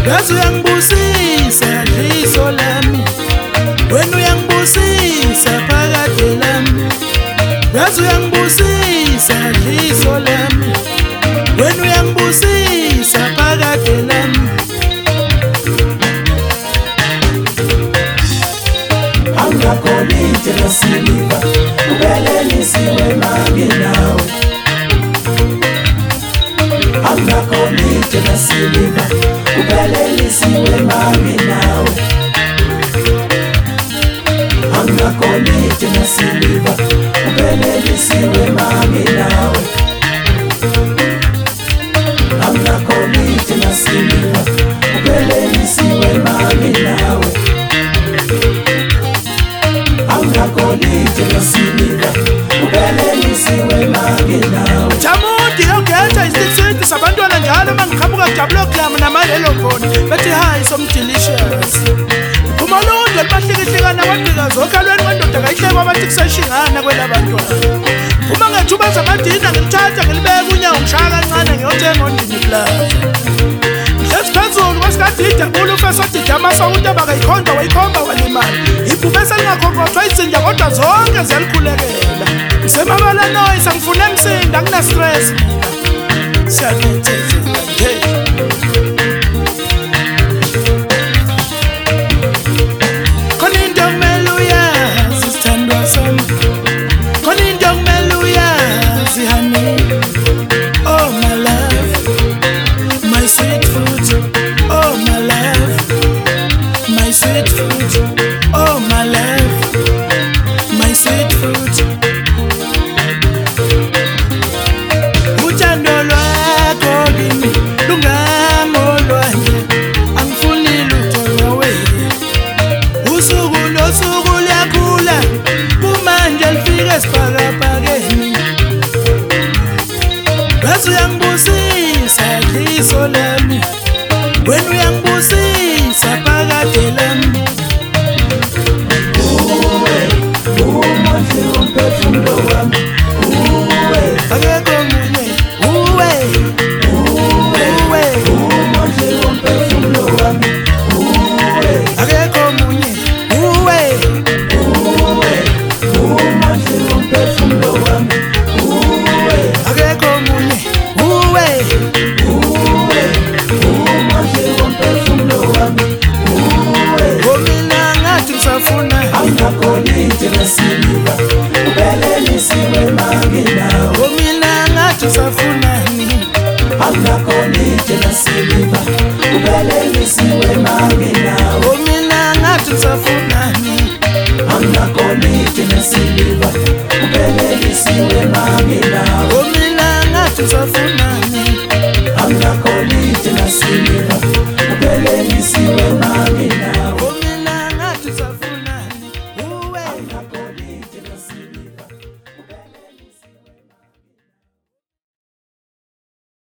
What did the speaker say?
yazi uyangibusisa dliso lami, wena uyangibusisa phakade lami, yazi uyangibusisa dliso lami, wena uyangibusisa phakade lami. Angakolite nasiliva ubelelisiwe mami nawe, angakolite nasiliva ubelelisiwe mami nawe, angakolite nasiliva ubelelisiwe mami nawe, angakolite nasiliva ubelelisiwe mami nawe, angakolite nasiliva ubelelisiwe mami nawe. Jamudi yogetha isitsindi sabantwana njalo mangiqhamuka kujabula kulama namalelo phone bethi hi some delicious. Umalunde libahlikihlekana abagqika zokhalweni kwendoda kayihlekwa abathi kusashingana kwelabantwana. Uma ngethuba zamadina ngilithatha ngilibeka unyawo ngishaya kancane ngiyothenga ondini plaza. Phezulu kwasikadida kulo ufesodida amasokuthi abakayikhonda wayikhomba walimali ibhubesa lingakhokothwa izinja kodwa zonke ziyalikhulekela ngisemabala noise angifune emsinda akunestress mina siyanethezela nje. Khona into okumele uyazi sithandwa sami, khona into okumele uyazi honey, oh my love, my sweet fruit, oh my love, my sweet fruit, oh my love, my sweet fruit. Uthando lwakho kimi lungamolwandle, angifuni lutho nawe. Usuku nosuku liyakhula, kumanje lifika esibhakabhakeni. Yazi uyangibusisa dliso lami, wena uyangibusisa phakade lami. Umuhle umphefumulo wami, Akekho omunye, uwe, umuhle umphefumulo wami, akekho omunye, uwe, umuhle umphefumulo wami, akekho omunye, uwe. umuhle umphefumulo wami, Ngomina ngathi ngisafuna, angakolite nasiliva ubelelisiwe mami nawe, ngomina ngathi ngisafuna, angakolite nasiliva